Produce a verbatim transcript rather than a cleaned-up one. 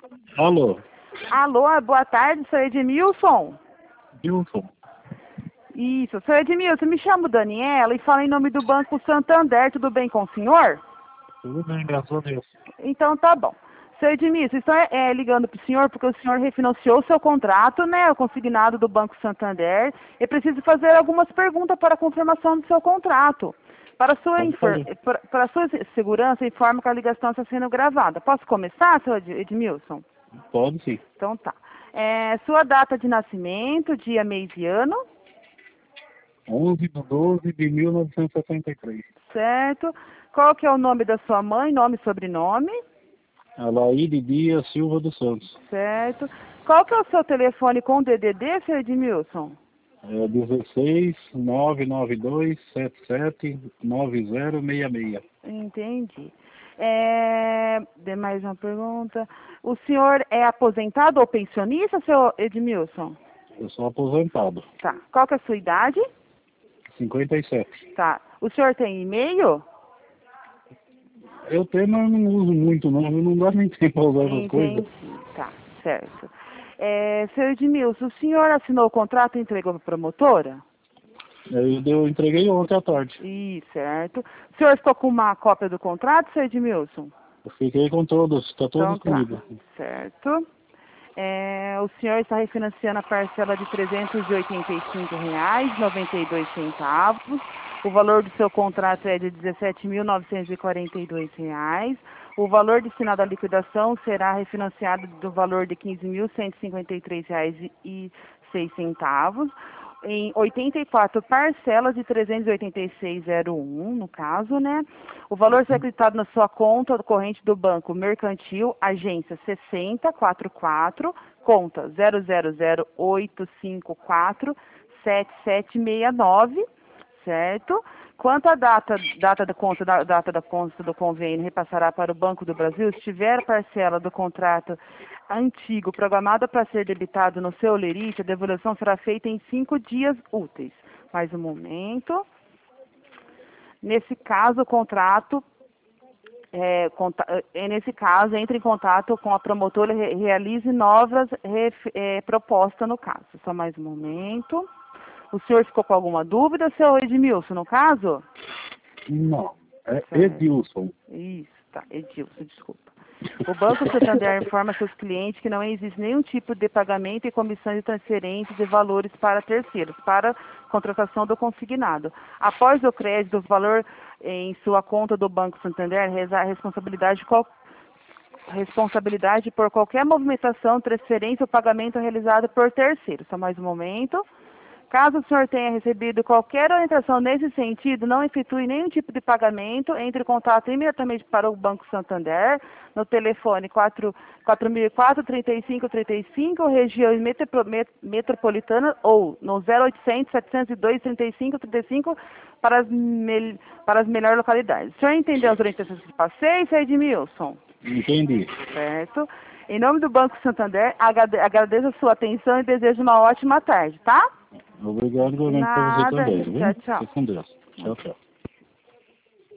Alô? Alô, boa tarde, sou Edmilson. Wilson. Isso, sou Edmilson, me chamo Daniela e falo em nome do Banco Santander, tudo bem com o senhor? Tudo bem, graças a Deus. Então tá bom. Seu Edmilson, estou é, ligando para o senhor porque o senhor refinanciou o seu contrato, né, o consignado do Banco Santander, e preciso fazer algumas perguntas para a confirmação do seu contrato. Para a sua, infor... para, para a sua segurança, informo que a ligação está sendo gravada. Posso começar, seu Edmilson? Pode sim. Então tá. É, sua data de nascimento, dia, mês e ano? onze de doze de mil novecentos e setenta e três. Certo. Qual que é o nome da sua mãe, nome e sobrenome? Alaíde Dias Silva dos Santos. Certo. Qual que é o seu telefone com D D D, seu Edmilson? É dezesseis, nove nove dois, sete sete, nove zero seis seis. Entendi. É... De mais uma pergunta. O senhor é aposentado ou pensionista, seu Edmilson? Eu sou aposentado. Tá. Qual que é a sua idade? cinquenta e sete. Tá. O senhor tem e-mail? Eu tenho, mas não uso muito não. Não dá nem tempo para usar essas coisas. Entendi. Tá, certo. É, seu Edmilson, o senhor assinou o contrato e entregou para a promotora? Eu, eu entreguei ontem à tarde. Ih, certo. O senhor ficou com uma cópia do contrato, seu Edmilson? Eu fiquei com todos, está todos Então tá, comigo. certo. É, o senhor está refinanciando a parcela de trezentos e oitenta e cinco reais e noventa e dois centavos. O valor do seu contrato é de dezessete mil novecentos e quarenta e dois reais. O valor destinado à liquidação será refinanciado do valor de quinze mil cento e cinquenta e três reais e seis centavos. Em oitenta e quatro parcelas de trezentos e oitenta e seis reais e zero um, no caso, né? O valor será acreditado na sua conta corrente do Banco Mercantil, agência sessenta quarenta e quatro, conta zero zero zero oito cinco quatro sete sete seis nove, certo? Quanto à data, data da conta, da, data da conta do convênio repassará para o Banco do Brasil, se tiver a parcela do contrato antigo programada para ser debitado no seu lerite, a devolução será feita em cinco dias úteis. Mais um momento. Nesse caso, o contrato, é, conta, é, nesse caso, entre em contato com a promotora e realize novas é, propostas no caso. Só mais um momento. O senhor ficou com alguma dúvida, seu Edmilson, no caso? Não, é Certo. Edilson. Isso, tá, Edilson, desculpa. O Banco Santander informa seus clientes que não existe nenhum tipo de pagamento e comissão de transferência de valores para terceiros, para contratação do consignado. Após o crédito do valor em sua conta do Banco Santander, a responsabilidade, qual, responsabilidade por qualquer movimentação, transferência ou pagamento realizado por terceiros. Só mais um momento. Caso o senhor tenha recebido qualquer orientação nesse sentido, não efetue nenhum tipo de pagamento, entre em contato imediatamente para o Banco Santander, no telefone quatro mil e quatro, trinta e cinco, trinta e cinco, região metropolitana, ou no zero oitocentos, setecentos e dois, trinta e cinco, trinta e cinco, para as, me, para as melhores localidades. O senhor entendeu as orientações que passei, seu Edmilson? Entendi. Certo. Em nome do Banco Santander, agradeço a sua atenção e desejo uma ótima tarde, tá? Obrigado, igualmente, para você também. Viu? Tchau, tchau. Fique com Deus. Tchau, tchau.